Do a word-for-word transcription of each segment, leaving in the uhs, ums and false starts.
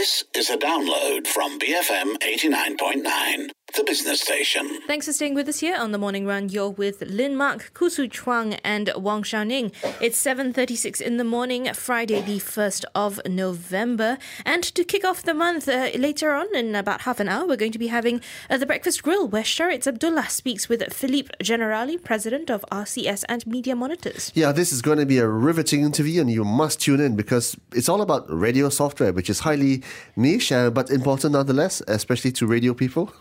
This is a download from B F M eighty-nine point nine, the business station. Thanks for staying with us here on The Morning Run. You're with Lin Mark, Kusu Chuang and Wang Xiaoning. It's seven thirty-six in the morning, Friday the first of November. And to kick off the month, uh, later on in about half an hour, we're going to be having uh, The Breakfast Grill, where Sharitz Abdullah speaks with Philippe Generali, president of R C S and Media Monitors. Yeah, this is going to be a riveting interview and you must tune in because it's all about radio software, which is highly niche uh, but important nonetheless, especially to radio people.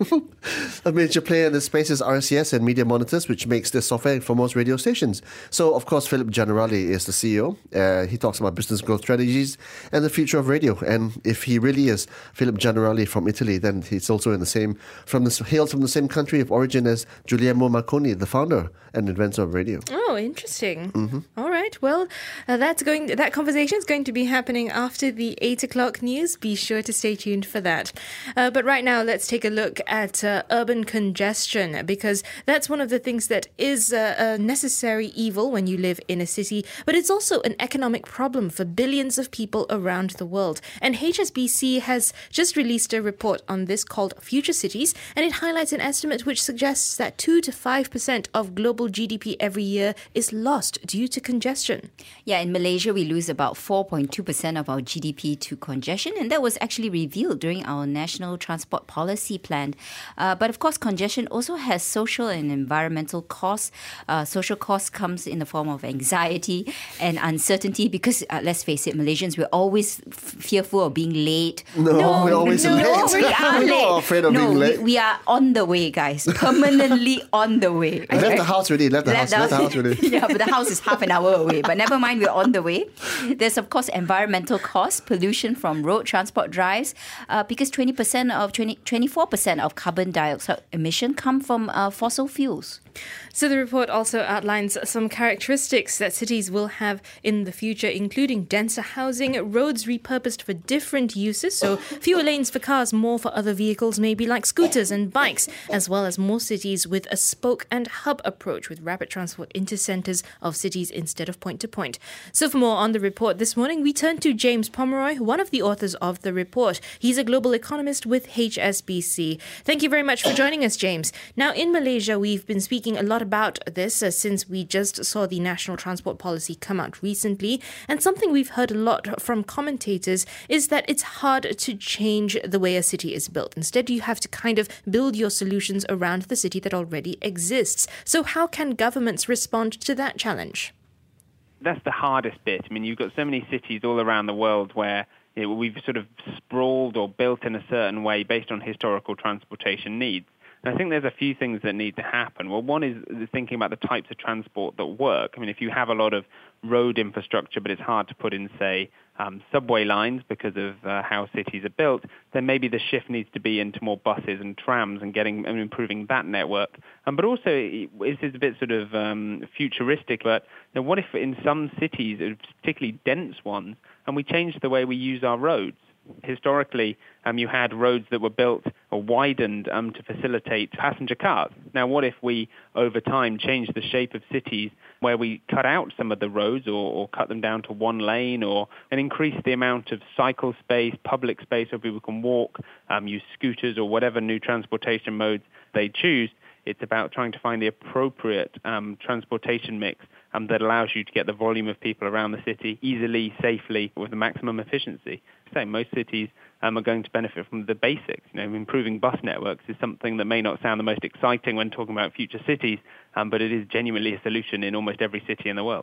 A major player in the space is R C S and Media Monitors, which makes this software for most radio stations. So, of course, Philippe Generali is the C E O. Uh, he talks about business growth strategies and the future of radio. And if he really is Philippe Generali from Italy, then he's also in the same, from the, hails from the same country of origin as Guglielmo Marconi, the founder and inventor of radio. Oh, interesting. Mm-hmm. All right. Well, uh, that's going. That conversation is going to be happening after the eight o'clock news. Be sure to stay tuned for that. Uh, but right now, let's take a look at uh, urban congestion, because that's one of the things that is uh, a necessary evil when you live in a city, but it's also an economic problem for billions of people around the world. And H S B C has just released a report on this called Future Cities, and it highlights an estimate which suggests that two to five percent of global G D P every year is lost due to congestion. Yeah, in Malaysia, we lose about four point two percent of our G D P to congestion, and that was actually revealed during our National Transport Policy Plan. Uh, but of course, congestion also has social and environmental costs. Uh, social costs comes in the form of anxiety and uncertainty because, uh, let's face it, Malaysians, we're always f- fearful of being late. No, no we're always no, late. No, we are we're late. not afraid of no, being late. We, we are on the way, guys. Permanently on the way. I left the house already. Left the Left house. Left the house already. Yeah, but the house is half an hour away. But never mind, we're on the way. There's, of course, environmental costs, pollution from road transport drives, uh, because twenty percent of twenty, twenty-four percent of carbon dioxide emission come from uh, fossil fuels. So the report also outlines some characteristics that cities will have in the future, including denser housing, roads repurposed for different uses, so fewer lanes for cars, more for other vehicles, maybe like scooters and bikes, as well as more cities with a spoke and hub approach with rapid transport into centres of cities instead of point to point. So for more on the report this morning, we turn to James Pomeroy, one of the authors of the report. He's a global economist with H S B C. Thank you very much for joining us, James. Now, in Malaysia, we've been speaking a lot about this uh, since we just saw the National Transport Policy come out recently. And something we've heard a lot from commentators is that it's hard to change the way a city is built. Instead, you have to kind of build your solutions around the city that already exists. So how can governments respond to that challenge? That's the hardest bit. I mean, you've got so many cities all around the world where you know, we've sort of sprawled or built in a certain way based on historical transportation needs. And I think there's a few things that need to happen. Well, one is thinking about the types of transport that work. I mean, if you have a lot of road infrastructure, but it's hard to put in, say, um, subway lines because of uh, how cities are built, then maybe the shift needs to be into more buses and trams and getting and improving that network. Um, but also, this is a bit sort of um, futuristic, but you know, what if in some cities, particularly dense ones, and we change the way we use our roads? Historically, um, you had roads that were built or widened um, to facilitate passenger cars. Now, what if we, over time, change the shape of cities where we cut out some of the roads or, or cut them down to one lane or and increase the amount of cycle space, public space where people can walk, um, use scooters or whatever new transportation modes they choose? It's about trying to find the appropriate um, transportation mix um, that allows you to get the volume of people around the city easily, safely, with the maximum efficiency. So most cities um, are going to benefit from the basics. You know, improving bus networks is something that may not sound the most exciting when talking about future cities, um, but it is genuinely a solution in almost every city in the world.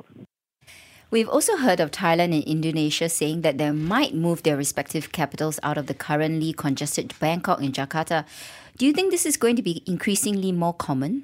We've also heard of Thailand and Indonesia saying that they might move their respective capitals out of the currently congested Bangkok and Jakarta. Do you think this is going to be increasingly more common?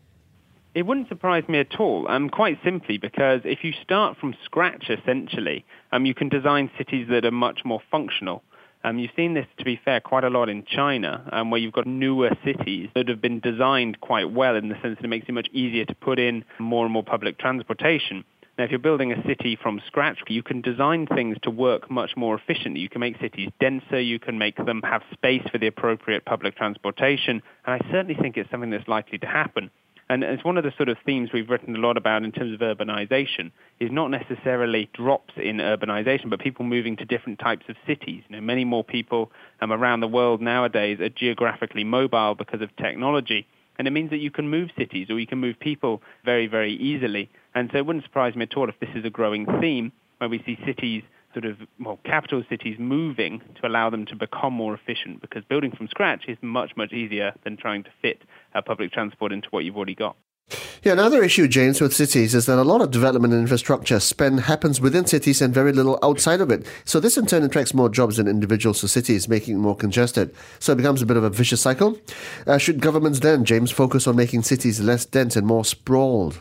It wouldn't surprise me at all, um, quite simply because if you start from scratch, essentially, um, you can design cities that are much more functional. Um, you've seen this, to be fair, quite a lot in China, um, where you've got newer cities that have been designed quite well in the sense that it makes it much easier to put in more and more public transportation. Now, if you're building a city from scratch, you can design things to work much more efficiently. You can make cities denser, you can make them have space for the appropriate public transportation, and I certainly think it's something that's likely to happen. And it's one of the sort of themes we've written a lot about in terms of urbanization, is not necessarily drops in urbanization, but people moving to different types of cities. You know, many more people um, around the world nowadays are geographically mobile because of technology. And it means that you can move cities or you can move people very, very easily. And so it wouldn't surprise me at all if this is a growing theme where we see cities, sort of, well, capital cities moving to allow them to become more efficient, because building from scratch is much, much easier than trying to fit uh, public transport into what you've already got. Yeah, another issue, James, with cities is that a lot of development and infrastructure spend happens within cities and very little outside of it. So this in turn attracts more jobs in individual cities, making it more congested. So it becomes a bit of a vicious cycle. Uh, should governments then, James, focus on making cities less dense and more sprawled?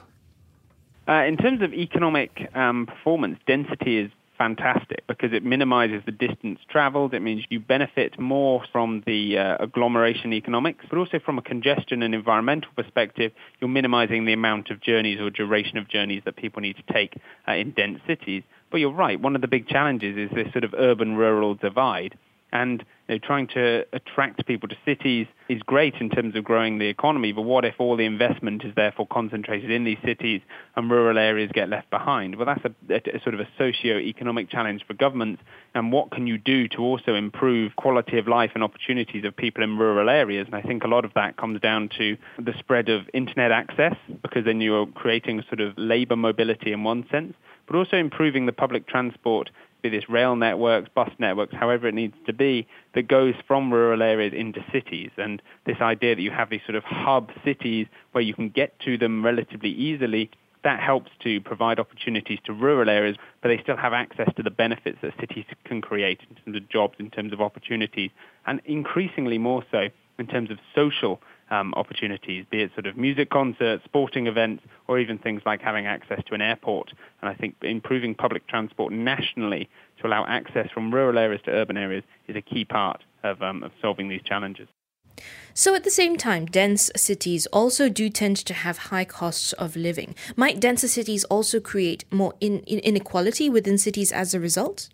Uh, in terms of economic um, performance, density is fantastic because it minimizes the distance traveled. It means you benefit more from the uh, agglomeration economics, but also from a congestion and environmental perspective, you're minimizing the amount of journeys or duration of journeys that people need to take uh, in dense cities. But you're right, one of the big challenges is this sort of urban-rural divide. And you know, trying to attract people to cities is great in terms of growing the economy, but what if all the investment is therefore concentrated in these cities and rural areas get left behind? Well, that's a, a, a sort of a socio-economic challenge for governments. And what can you do to also improve quality of life and opportunities of people in rural areas? And I think a lot of that comes down to the spread of internet access, because then you're creating a sort of labor mobility in one sense, but also improving the public transport, be this rail networks, bus networks, however it needs to be, that goes from rural areas into cities. And this idea that you have these sort of hub cities where you can get to them relatively easily, that helps to provide opportunities to rural areas, but they still have access to the benefits that cities can create in terms of jobs, in terms of opportunities, and increasingly more so in terms of social Um, opportunities, be it sort of music concerts, sporting events, or even things like having access to an airport. And I think improving public transport nationally to allow access from rural areas to urban areas is a key part of, um, of solving these challenges. So at the same time, dense cities also do tend to have high costs of living. Might denser cities also create more in, in inequality within cities as a result?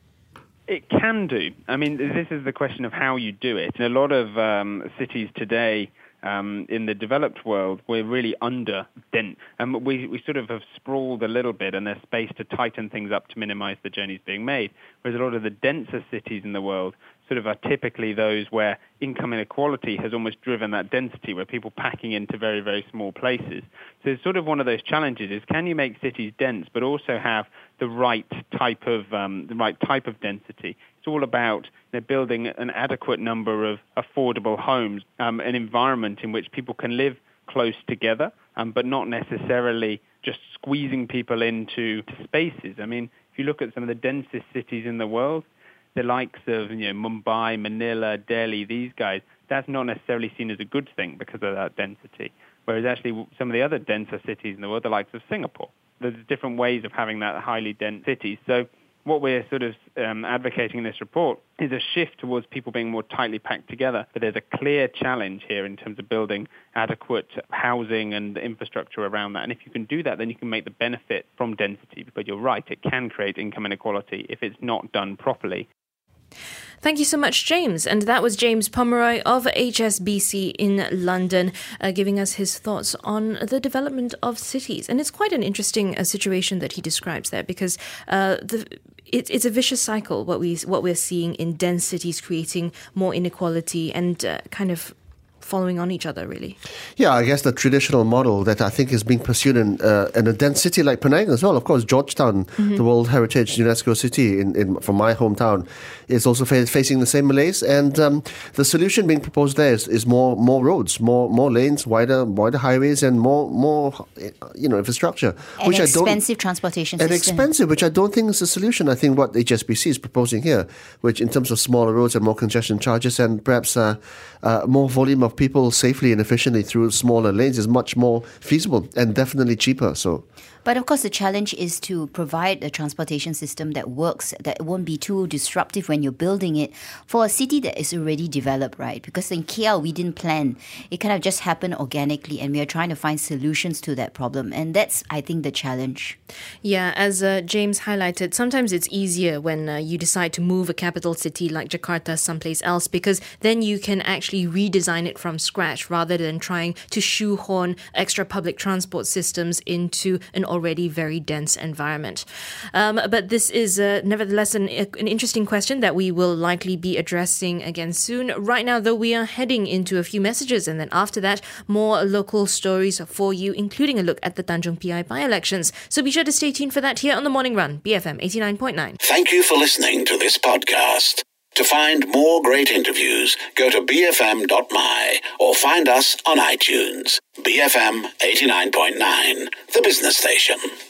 It can do. I mean, this is the question of how you do it. In a lot of um, cities today, um, in the developed world, we're really under dense. And um, we, we sort of have sprawled a little bit, and there's space to tighten things up to minimize the journeys being made. Whereas a lot of the denser cities in the world sort of are typically those where income inequality has almost driven that density, where people packing into very, very small places. So it's sort of one of those challenges is, can you make cities dense but also have the right type of um, the right type of density? It's all about you know, building an adequate number of affordable homes, um, an environment in which people can live close together, um, but not necessarily just squeezing people into spaces. I mean, if you look at some of the densest cities in the world, the likes of you know, Mumbai, Manila, Delhi, these guys, that's not necessarily seen as a good thing because of that density. Whereas actually some of the other denser cities in the world, the likes of Singapore, there's different ways of having that highly dense cities. So what we're sort of um, advocating in this report is a shift towards people being more tightly packed together. But there's a clear challenge here in terms of building adequate housing and infrastructure around that. And if you can do that, then you can make the benefit from density. But you're right, it can create income inequality if it's not done properly. Thank you so much, James. And that was James Pomeroy of H S B C in London, uh, giving us his thoughts on the development of cities. And it's quite an interesting uh, situation that he describes there, because uh, the it, it's a vicious cycle, what, we, what we're seeing in dense cities, creating more inequality and uh, kind of following on each other, really. Yeah, I guess the traditional model that I think is being pursued in, uh, in a dense city like Penang as well. Of course, Georgetown, mm-hmm. the World Heritage UNESCO city in, in from my hometown, is also fa- facing the same malaise. And um, the solution being proposed there is, is more more roads, more more lanes, wider wider highways, and more more you know infrastructure. An which expensive I don't, transportation and system. expensive, which I don't think is the solution. I think what H S B C is proposing here, which in terms of smaller roads and more congestion charges, and perhaps uh, uh, more volume of people safely and efficiently through smaller lanes, is much more feasible and definitely cheaper. So. But of course, the challenge is to provide a transportation system that works, that won't be too disruptive when you're building it for a city that is already developed, right? Because in K L, we didn't plan. It kind of just happened organically, and we are trying to find solutions to that problem. And that's, I think, the challenge. Yeah, as uh, James highlighted, sometimes it's easier when uh, you decide to move a capital city like Jakarta someplace else, because then you can actually redesign it from scratch rather than trying to shoehorn extra public transport systems into an already very dense environment. Um, but this is uh, nevertheless an, an interesting question that we will likely be addressing again soon. Right now, though, we are heading into a few messages, and then after that, more local stories for you, including a look at the Tanjung P I by-elections. So be sure to stay tuned for that here on The Morning Run, B F M eighty-nine point nine. Thank you for listening to this podcast. To find more great interviews, go to b f m dot m y or find us on iTunes. B F M eighty-nine point nine, the business station.